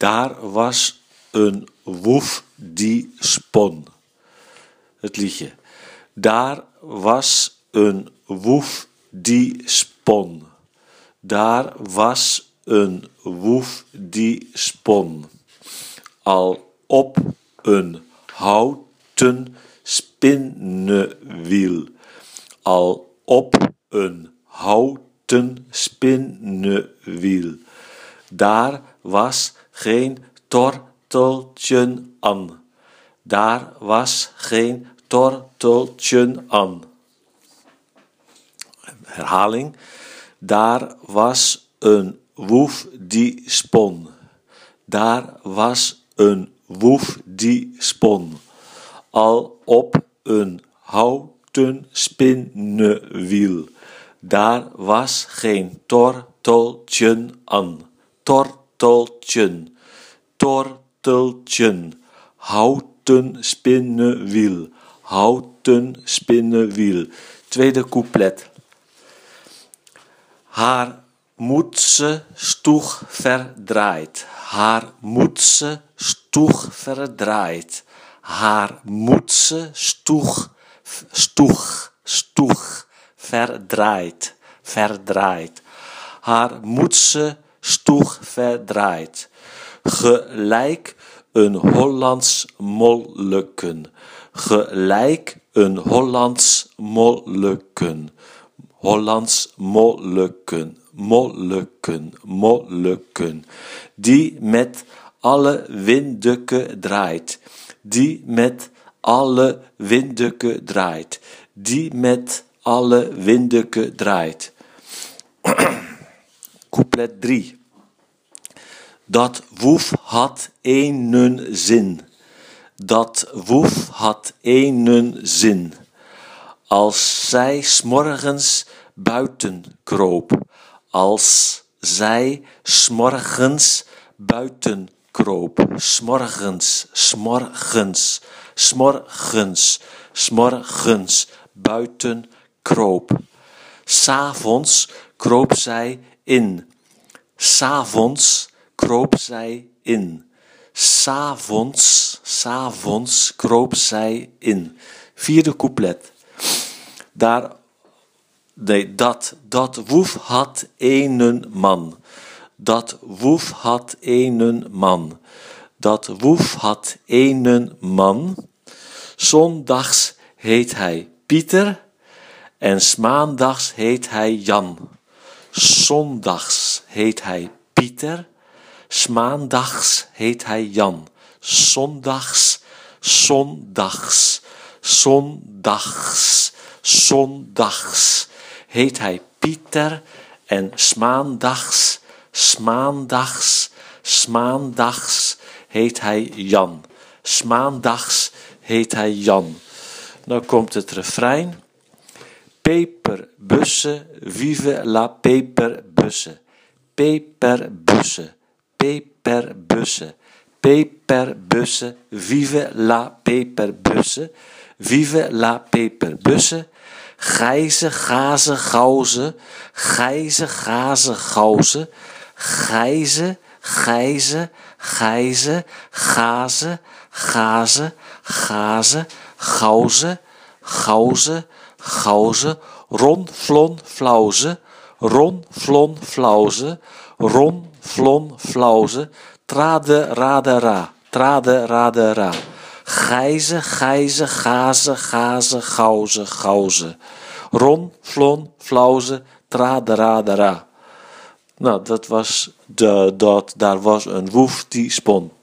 Daar was een woef die spon. Het liedje. Daar was een woef die spon. Daar was een woef die spon. Al op een houten spinnewiel. Al op een houten spinnewiel. Daar was geen torteltje aan. Daar was geen torteltje aan. Herhaling. Daar was een woef die spon. Daar was een woef die spon. Al op een houten spinnewiel. Daar was geen torteltje aan. Torteltje, torteltje, houten spinnewiel, houten spinnewiel. Tweede couplet. Haar moedse stoeg verdraaid, haar moedse stoeg verdraaid, haar moedse stoeg verdraaid, verdraaid, haar moedse stoeg verdraaid, gelijk een Hollands molleken, gelijk een Hollands molleken, Hollands molleken, molleken, molleken, die met alle windeke draait, die met alle windeke draait, die met alle windeke draait. Couplet 3. Dat woef had éénen zin, dat woef had éénen zin. Als zij 's morgens buiten kroop, als zij 's morgens buiten kroop, 's morgens, 's morgens, 's morgens, 's morgens buiten kroop. 's Avonds kroop zij in, 's Avonds kroop zij in, 's Avonds kroop zij in. Vierde couplet. Dat woef had éénen man, dat woef had éénen man, dat woef had éénen man. Zondags heet hij Pieter en 's maandags heet hij Jan. Zondags heet hij Pieter, 's maandags heet hij Jan. Zondags, zondags, zondags, zondags heet hij Pieter en 's maandags, 's maandags, 's maandags heet hij Jan. 's maandags heet hij Jan. Nou komt het refrein. Peperbussen, vive la peperbussen. Peperbussen, peperbussen, peperbussen, vive la peperbussen. Vive la peperbussen. Gijze, gaze, gauze, gijze, gaze, gauze, gijze, gijze, gijze, gaze, gaze, gaze, gauze, gauze, gauze, ron, flon, flauze, ron, flon, flauze, ron, flon, flauze, trade, rade, ra, trade, rade, ra. Gijze, gijze, gaze, gaze, gauze, gauze. Ron, flon, flauze, trade, rade, ra. Nou, daar was een woef die spon.